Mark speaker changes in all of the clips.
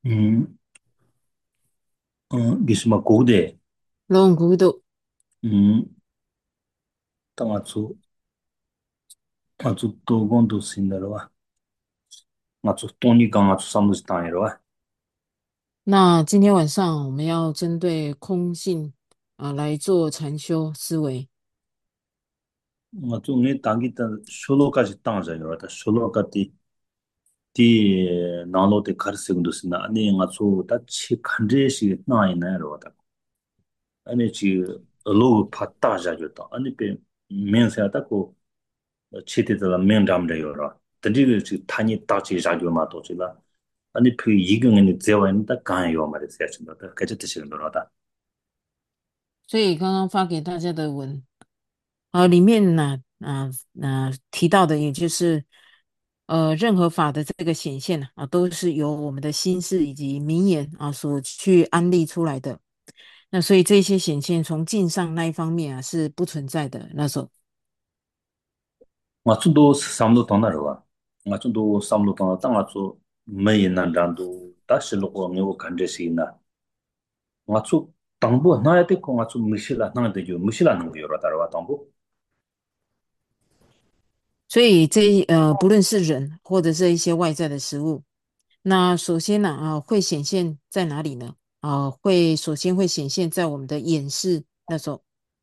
Speaker 1: 음, gisma 고대,
Speaker 2: 롱구도.
Speaker 1: 음, 아주 도건도 신다로와, 아주 돈이 강 아주 삼도 당이로와,
Speaker 2: 那今天晚上我们要针对空性来做禅修思维。
Speaker 1: 아주 내 당기다 쇼로까지 당자요다, 쇼로까지 디 나로데 가르세군도 신나, 아니 아주 다치 칸제시 나이나로다, 아니 지 로그 파타자죠다, 아니 배 면세하다고 치티들 면담래요라, 근데 지 타니 따지 자료마 도지라. 아니 그 이경은 제와인다 간요 말이야 진짜 그저 뜻이는 거다
Speaker 2: 所以刚刚发给大家的文里面呢提到的，也就是任何法的这个显现都是由我们的心事以及名言所去安立出来的。那所以这些显现从境上那一方面是不存在的。那时候，
Speaker 1: 맞춘도 삼도 돈나로와 맞춘도 삼도 돈나 땅아주 매인난란도 다시로고 내고 간제시나 맞추 당부 나야 되고 맞추 미실라 나한테 줘 미실라 는 거요 따라와 당부
Speaker 2: 所以不论是人或者是一些外在的食物。那首先呢，会显现在哪里呢？首先会显现在我们的眼视那时候。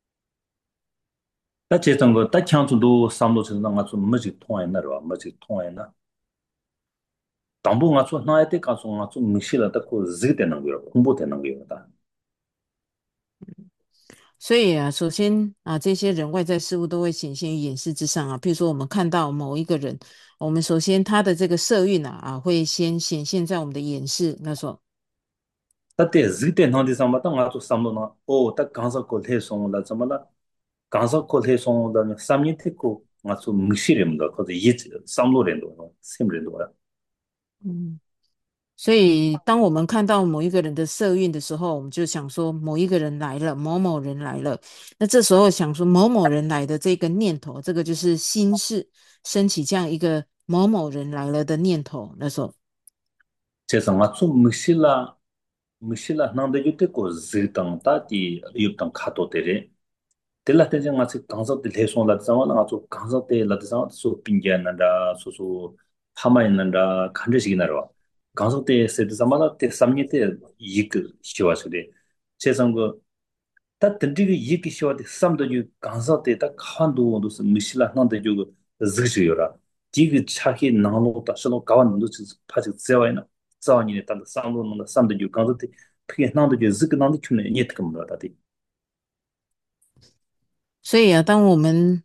Speaker 1: 다 제정 거다 창주도 삼도 지나 맞추 뭐지 통했나로와 뭐지 통했나 당부 맞추 나야 돼 가서 맞추 미실라 듣고 지되는 거요 공부되는 거요다
Speaker 2: 所以首先这些人外在事物都会显现于眼视之上譬如说我们看到某一个人，我们首先他的这个色蕴会先显现在我们的眼视那时候。
Speaker 1: तते जिते नंदी समता ngato samlo na o ta kansa ko the song la chamala kansa ko the song da samni the ko ngato mishirem da ko yi samlo ren do sim ren do
Speaker 2: 嗯。所以，当我们看到某一个人的色蕴的时候，我们就想说某一个人来了，某某人来了。那这时候想说某某人来的这个念头，这个就是心事升起这样一个某某人来了的念头。那时候，
Speaker 1: che sa ngato mishila nang de yute ko zitang ta ti yutang khato tere tela te jang ngato kansa de the song la chawa na ngato kansa te la chawa so pingya na da so phamai na da khande sig na ro kansa te se de samala te samni te yik shiwa su de che sang 다 던지기 이기 시와데 삼도 유 간사데 다 칸도 원도스 미실라 난데 주 즈기요라 디기 차히 나노다 서로 가완도 파지 제와이나 자원이네 단다 삼도 삼도 유 간사데 피게 난도 주 즈기 난도 큐네 니트금다 다디
Speaker 2: 所以当我们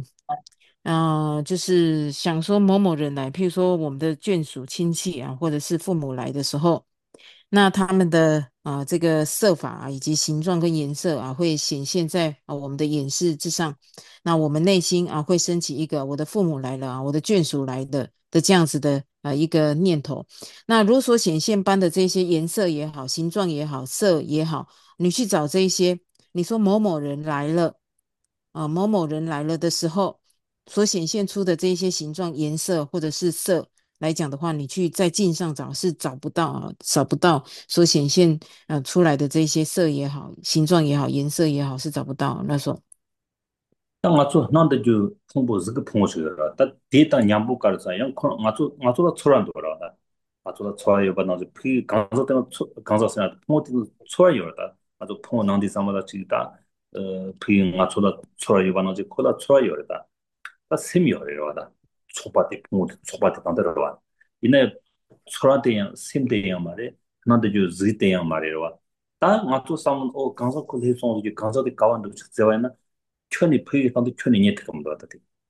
Speaker 2: 就是想说某某人来，譬如说我们的眷属亲戚或者是父母来的时候，那他们的这个色法以及形状跟颜色会显现在我们的眼视之上。那我们内心会升起一个我的父母来了我的眷属来的这样子的一个念头。那如果说显现般的这些颜色也好，形状也好，色也好，你去找这一些，你说某某人来了某某人来了的时候，所显现出的这一些形状、颜色或者是色来讲的话，你去在镜上找是找不到找不到所显现出来的这些色也好、形状也好、颜色也好是找不到。那时候，
Speaker 1: 나가서 난데 주 홍보 즈그 풍어시더라 다 데이터 냠부 깔자 양 나가서 초란도 알아 나가서 초아요 받나서 피 강서 때는 강서스나 풍어티 초아요다 아주 풍어 난디 삼마다 지다 피 나가서 초아요 받나서 콜라 초아요다 다 세미요래요다 초바티 풍어 초바티 단데로와 이내 초라데야 셈데야 말에 난데 주 즈이데야 말이로와 다 나가서 삼은 강서 콜해서 강서데 가완도 제와이나圈里配方的圈里也特么多的。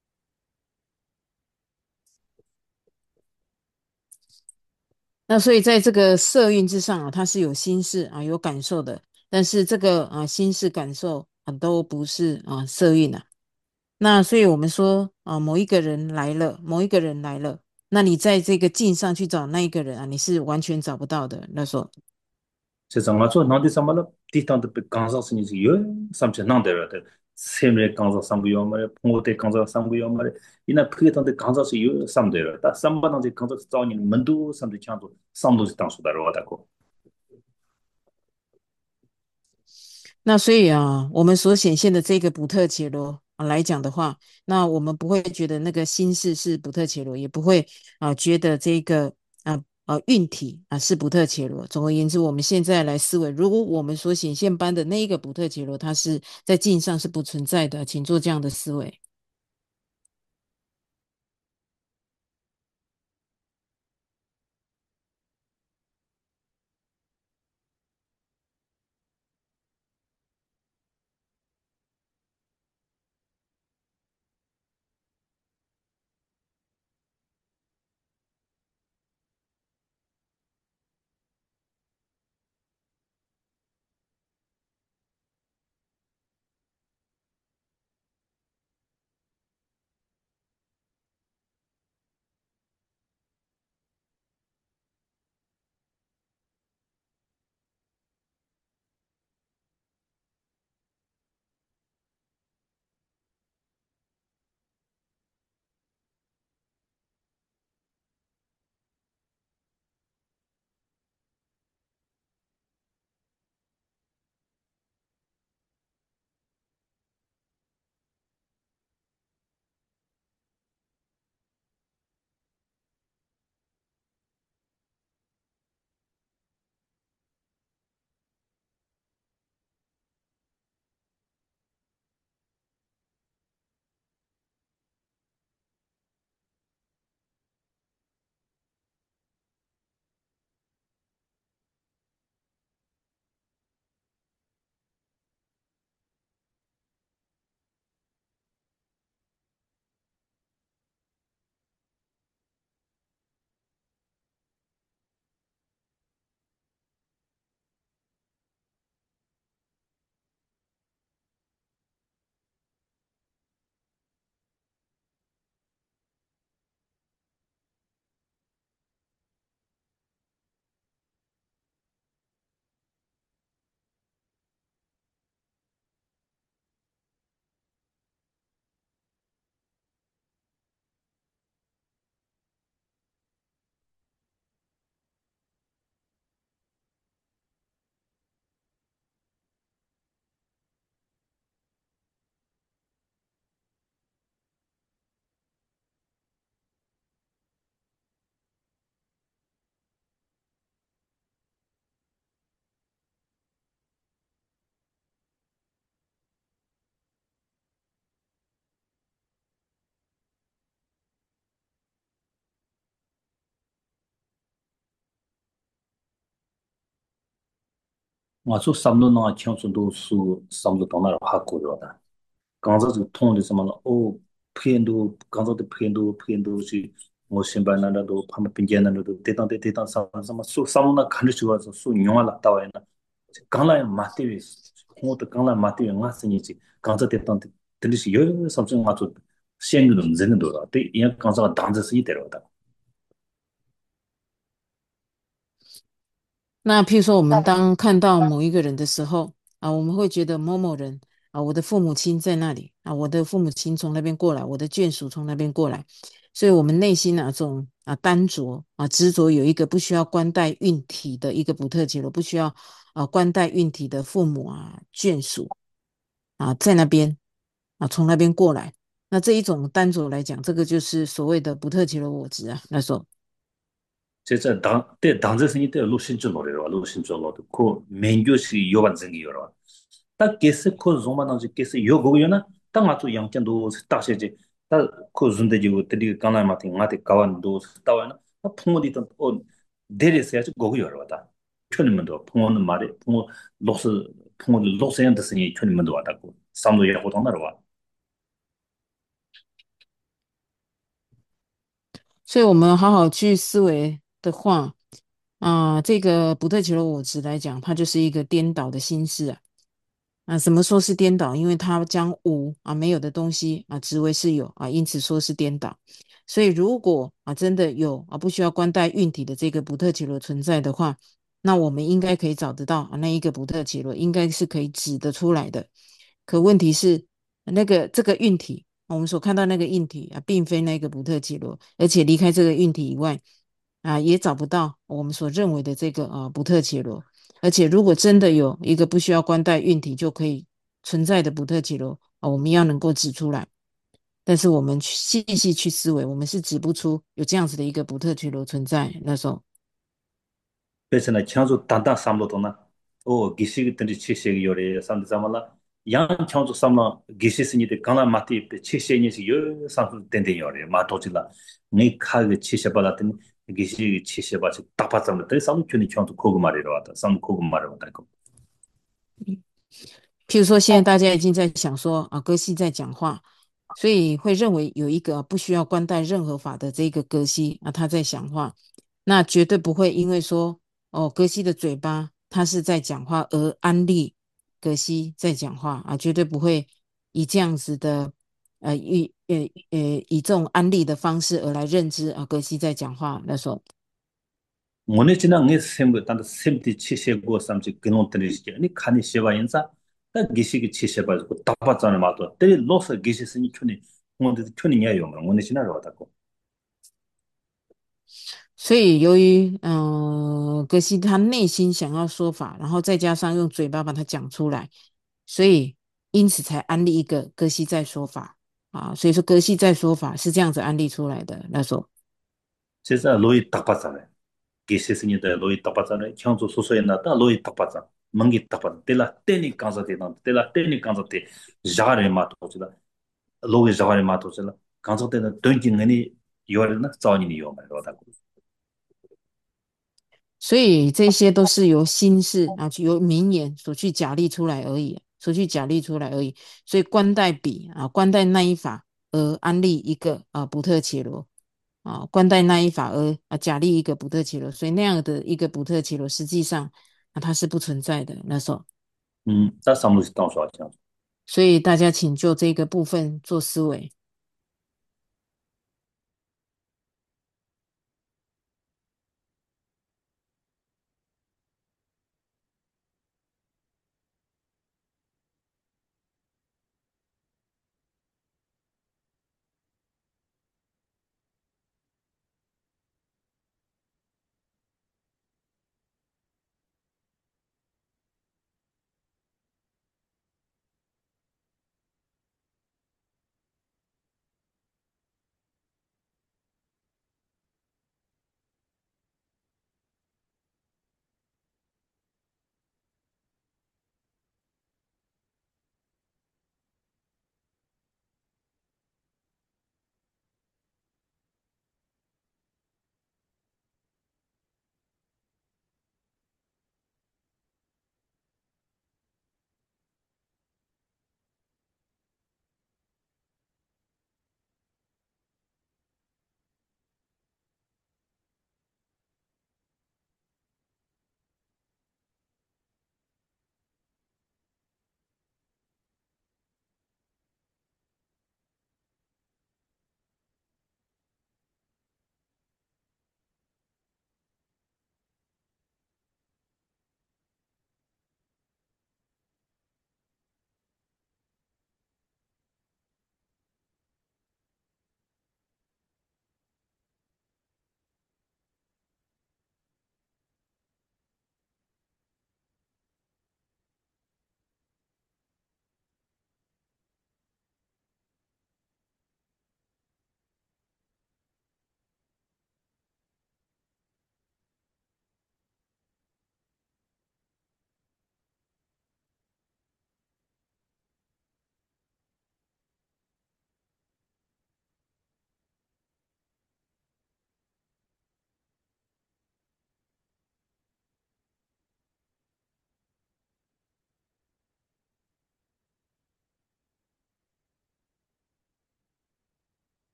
Speaker 2: 那所以在这个色蕴之上它是有心事有感受的，但是这个心事感受都不是色蕴那所以我们说某一个人来了，某一个人来了，那你在这个镜上去找那一个人你是完全找不到的。那时候，
Speaker 1: 세상 맞죠? 나한테 삼말로 디탄도 강사스니 요 삼체 난데라데 세밀 강사 상부요 말에 풍어대 강사 상부요 말에 이나 프리던데 강사스 요 삼대로 다 삼바던데 강사 자원이 만두 삼대 창도 삼도스 당수다로 하다고
Speaker 2: 那所以啊，我们所显现的这个补特伽罗来讲的话，那我们不会觉得那个心事是补特伽罗，也不会觉得这个运体是补特伽罗。总而言之，我们现在来思维，如果我们所显现般的那一个补特伽罗，它是在镜上是不存在的，请做这样的思维。
Speaker 1: 我说三路那强顺都是三路到那儿哈过了的，刚才这个通的什么了哦，偏都刚才的偏都是我先把那都他们并肩那都对当什么什么那看着说说用了到位呢，刚来马对位，我的刚来马对位，我是你这刚才当的，真的是有什么我做现个人人的多了，对，因为刚才当时是一点了的。
Speaker 2: 那譬如说，我们当看到某一个人的时候我们会觉得某某人我的父母亲在那里我的父母亲从那边过来，我的眷属从那边过来，所以我们内心这种单着执着有一个不需要关带运体的一个不特伽罗，不需要关带运体的父母眷属在那边从那边过来。那这一种单着来讲，这个就是所谓的不特伽罗我执那时候。
Speaker 1: 这당대생이 때 루신 줄 노래로 루신 줄 노래 그 맨교시 요반 생기 요라 딱 게스 코 좀만한지 게스 요고요나 딱 맞죠 양견도 다시지 딱그 준대지고 들이 가나 마팅 마티 가완도 따와나 풍어디던 데레스야지 고고 요라다 촌님도 풍어는 말이 풍어 로스 풍어 로스엔 드스니 촌님도 와다고 삼도 야고 동나로 와
Speaker 2: 所以我们好好去思维的话这个不特伽罗我执来讲，它就是一个颠倒的心事什么说是颠倒？因为它将无没有的东西执为是有因此说是颠倒。所以如果真的有不需要关带运体的这个不特伽罗存在的话，那我们应该可以找得到那一个不特伽罗应该是可以指得出来的。可问题是这个运体，我们所看到那个硬体啊，并非那个布特伽罗，而且离开这个运体以外啊，也找不到我们所认为的这个布特伽罗。而且如果真的有一个不需要冠带运体就可以存在的布特伽罗啊，我们要能够指出来。但是我们细细去思维，我们是指不出有这样子的一个布特伽罗存在。那时候，
Speaker 1: 그래서 나 창조 단단 삼로도나 기시기들이 치시기 요래 삼도 삼을라 양 창조 삼라 기시스니데 강나 마티 치시니시 요 삼도 된대 요래 마토질라 네 카게 치셔발았더니 기시 치셔바지 딱바sam을 때 삼촌이 창조 고구 말이러 왔다 삼 고구 말이러 왔다
Speaker 2: 譬如说，现在大家已经在想说啊，歌西在讲话，所以会认为有一个不需要冠带任何法的这个歌西啊，他在讲话，那绝对不会因为说哦，歌西的嘴巴他是在讲话而安利歌西在讲话啊，绝对不会以这样子的以这种安利的方式而来认知啊，歌西在讲话那时候。
Speaker 1: 오늘 지난 게 셈고 단다 셈티 치셰고 삼지 근원 들이시게 아니 칸이 쉐바 인사 다 기시기 치셰바 고 답받잖아 마도 때리 로스 기시스니 촌이 뭔데 촌이 야요 오늘 지나러 왔다고
Speaker 2: 所以由于格西他内心想要说法，然后再加上用嘴巴把它讲出来，所以因此才安利一个格西在说法啊。所以说格西在说法是这样子安利出来的。那时候，
Speaker 1: 제가 로이 답받잖아 기시스니다 로이 답받잖아 형조 소소에 나다 로이 답받잖아 멍기 답받 때라 때니 간자데나 때라 때니 간자데 자레 마토지라 로이 자레 마토지라 간자데나 던진니 요르나 자원이 요마 로다고
Speaker 2: 所以这些都是由心事啊，由名言所去假立出来而已，所去假立出来而已。所以官代比啊，官代那一法而安利一个不特伽罗。啊，冠带那一法假立一个补特伽罗，所以那样的一个补特伽罗实际上它是不存在的那时候，
Speaker 1: 다 삼루시 당소 하죠
Speaker 2: 所以大家请就这个部分做思维。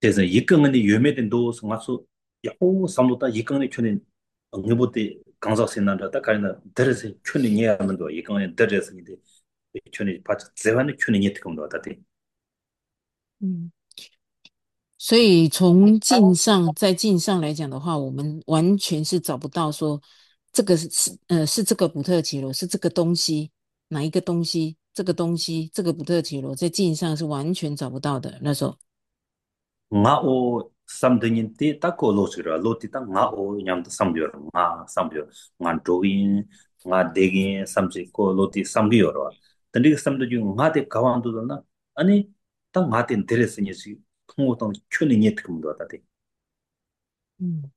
Speaker 1: 그래서 이건의 유명된 성화수 야호 삼로다 이건의 촌에 응해보대 강사선난다 가리나 들에서 촌에 이해하면도 이건의 들에서 이제 촌에 받쳐 재반의 촌에 이해 특검도 왔다대.
Speaker 2: 嗯。所以从在镜上来讲的话，我们完全是找不到说这个是这个补特伽罗是这个东西哪一个东西这个东西这个补特伽罗在镜上是完全找不到的那时候。
Speaker 1: ngao samdhin te ta ko lo sira lo ti ta ngao nyam ta samgyor nga samgyor nga dogin nga degin samji ko lo ti samgyor wa tandi ka samdo ju nga te kawan do na ani ta nga te interest ni si phungo tang chuni ni tkum do ta te
Speaker 2: 嗯。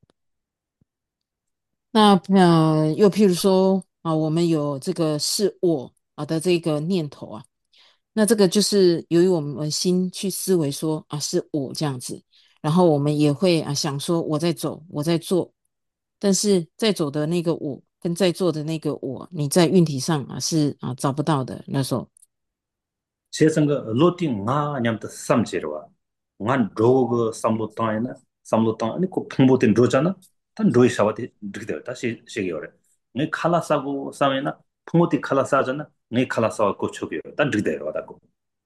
Speaker 2: 那又譬如说啊，我们有这个是我啊的这个念头啊，那这个就是由于我们心去思维说啊是我这样子，然后我们也会啊想说我在走，我在做，但是在走的那个我跟在做的那个我，你在运体上啊是啊找不到的那时候。
Speaker 1: 세상 그 로팅 nga nyam ta samjirwa nga drogo samlo ta na samlo ta ani ko phungbo ten rojana tan roi sawati dikde ta shi yore ngai khala sago samena phungoti khala sa jana ngai khala sa ko chogyo tan dikde ro da ko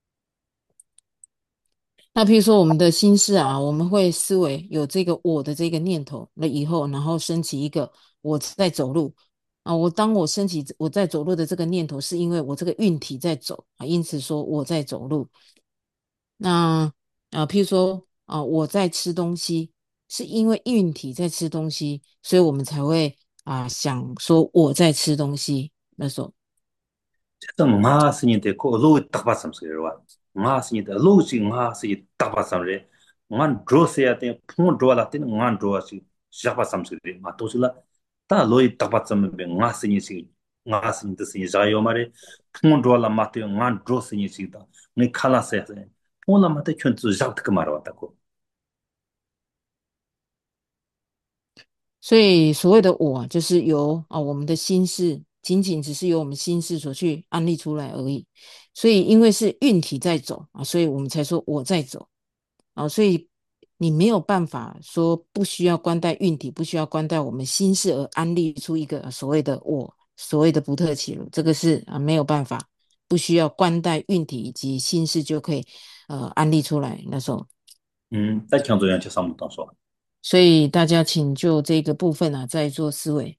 Speaker 2: 那譬如说我们的心事啊，我们会思维有这个我的这个念头，那以后然后升起一个我在走路啊，当我升起我在走路的这个念头，是因为我这个运体在走啊，因此说我在走路。那譬如说啊，我在吃东西，是因为运体在吃东西，所以我们才会啊想说我在吃东西。那时候。
Speaker 1: 저 nga sini de ko lo tak ba sam se ro nga sini de lo ji nga si tak ba sam re nga dro se ya de phung dro la de nga dro si ja ba sam se de ma to la ta lo i tak ba sam be nga sini de si ja yo ma re phung dro la ma te nga dro sini si da ni khala se se phung la ma te chön zu ja tak ma ro ta ko
Speaker 2: 所以所谓的我啊，就是由啊我们的心事，仅仅只是由我们心事所去安立出来而已。所以因为是运体在走啊，所以我们才说我在走啊。所以你没有办法说不需要关带运体，不需要关带我们心事而安立出一个所谓的我，所谓的不特起路，这个是啊没有办法，不需要关带运体以及心事就可以安立出来那时候。
Speaker 1: 在强作用就上不当说
Speaker 2: 所以大家请就这个部分啊再做思维。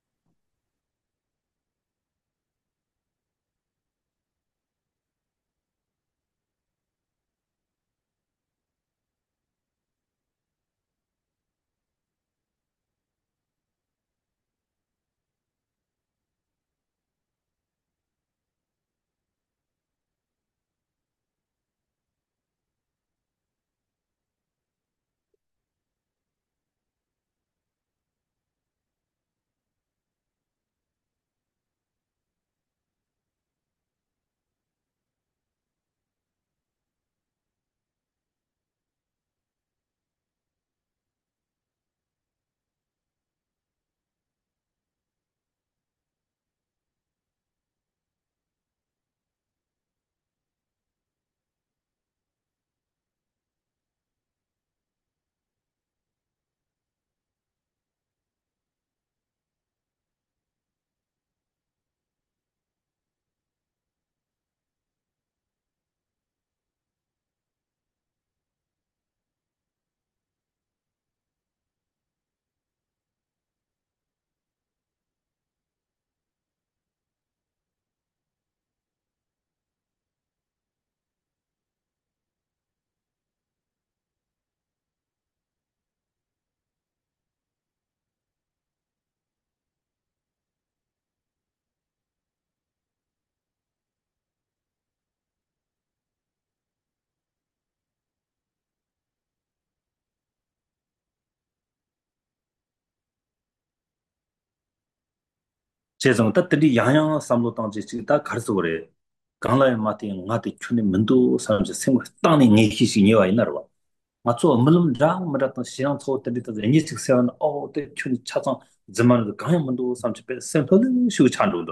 Speaker 1: 재정 따들이 양양 삼로 땅지 지다 가르쳐 그래 강라에 마티 나티 춘이 문도 사람지 생각 땅에 내히시 녀와 있나로 봐 맞죠 물론 랑 말았던 시장 초 때부터 애니식 세원 때 춘이 차장 zaman 강양 문도 삼지 배 센터는 쉬고 찬도도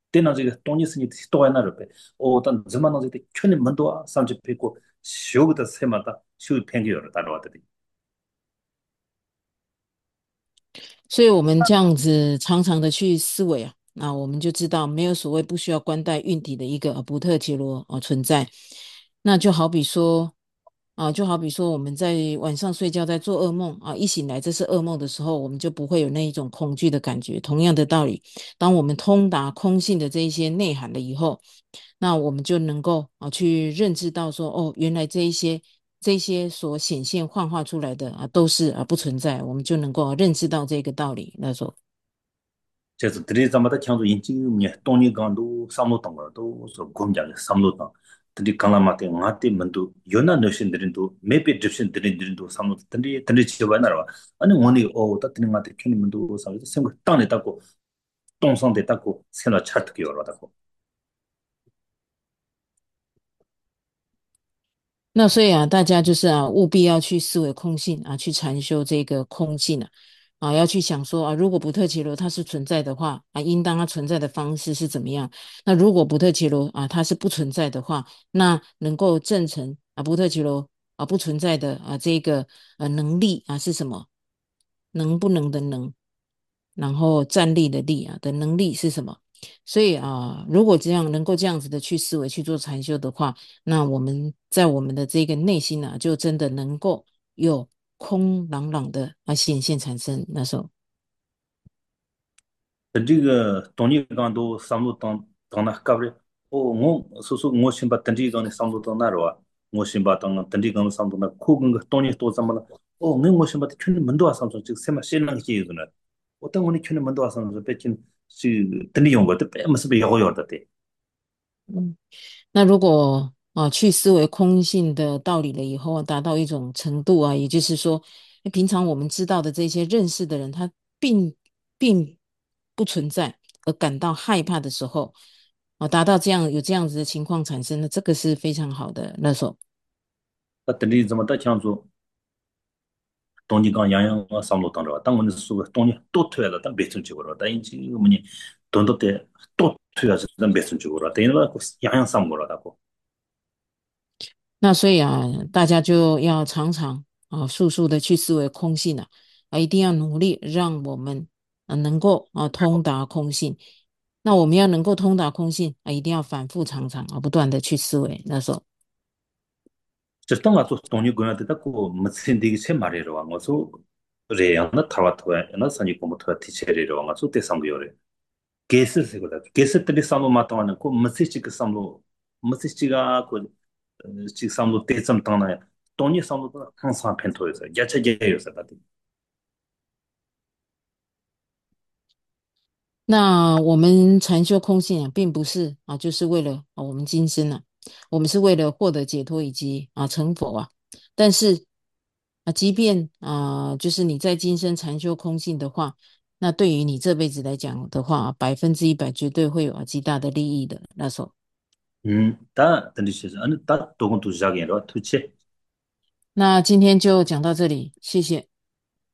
Speaker 1: 때나 저기 돈이 있으니 또 하나 를 어떤 저만 어디 큰일 먼저 삼십 뵙고 쉬고도 세마다 쉬 팽겨를 따라왔더니
Speaker 2: 所以我们这样子常常的去思维啊，那我们就知道没有所谓不需要关带运体的一个补特伽罗存在。那就好比说就好比说我们在晚上睡觉在做噩梦啊，一醒来这是噩梦的时候，我们就不会有那一种恐惧的感觉。同样的道理，当我们通达空性的这一些内涵了以后，那我们就能够去认知到说，哦，原来这一些所显现幻化出来的都是不存在，我们就能够认知到这个道理。那时候，
Speaker 1: 그래서 들이자마다 창조 인지음이 돈이 강도 삼노당 거도 저 공장 삼노당 들이 강라마테 나테 만도 연나 너신들인도 매비 접신들인도 삼노 들이 지어봐 나라 아니 오니 따뜻한 나테 큐니 만도 삼도 생각 땅에 닦고 똥상대 닦고 새나 차트기 열어다고
Speaker 2: 那所以大家就是务必要去思维空性去禅修这个空性要去想说如果不特伽罗它是存在的话应当它存在的方式是怎么样？那如果不特伽罗它是不存在的话，那能够证成不特伽罗不存在的这个能力是什么？能不能的能，然后站立的立的能力是什么？所以如果这样能够这样子的去思维去做禅修的话，那我们在我们的这个内心就真的能够有空朗朗的显现产生。那时候，
Speaker 1: 这个东尼刚都三路当那搞的，我先把等这个呢三路当那了啊，我先把等这个三路那苦跟个东尼多怎么了？我先把去年门多少上这个什么先那个些个呢？我等我你去年门多少上这北京是等你用过的，别么是被摇的的。
Speaker 2: 嗯，那如果去思维空性的道理了以后达到一种程度也就是说，平常我们知道的这些认识的人，他并不存在，而感到害怕的时候，达到有这样子的情况产生，那这个是非常好的那时候。
Speaker 1: 那等你怎么的讲说？东尼刚样样上路当着，当我们说东尼多推了，但别成结果了，但因这个么呢，东多的多推了是但别成结果了，等于那个样样上不了，大哥。
Speaker 2: 那所以大家就要常常速速的去思维空性一定要努力让我们能够通达空性。那我们要能够通达空性一定要反复常常不断的去思维。那时候，
Speaker 1: 这当我做东尼公园的，那个没钱的钱买来了，我说这样那台湾台湾那生意公布台提前来了，我说得上个月嘞，给是这个的，给是这里上路嘛，当然了，我没这个上路，没这个这个上路得这么当呢，东尼上路的很少偏头有噻，也吃也有噻，到底。
Speaker 2: 那我们禅修空性并不是就是为了我们今生我们是为了获得解脱以及成佛但是即便就是你在今生禅修空性的话，那对于你这辈子来讲的话，100%绝对会有极大的利益的。那时候，
Speaker 1: 等你写上，那多工都是这样的，对切。
Speaker 2: 那今天就讲到这里，谢谢。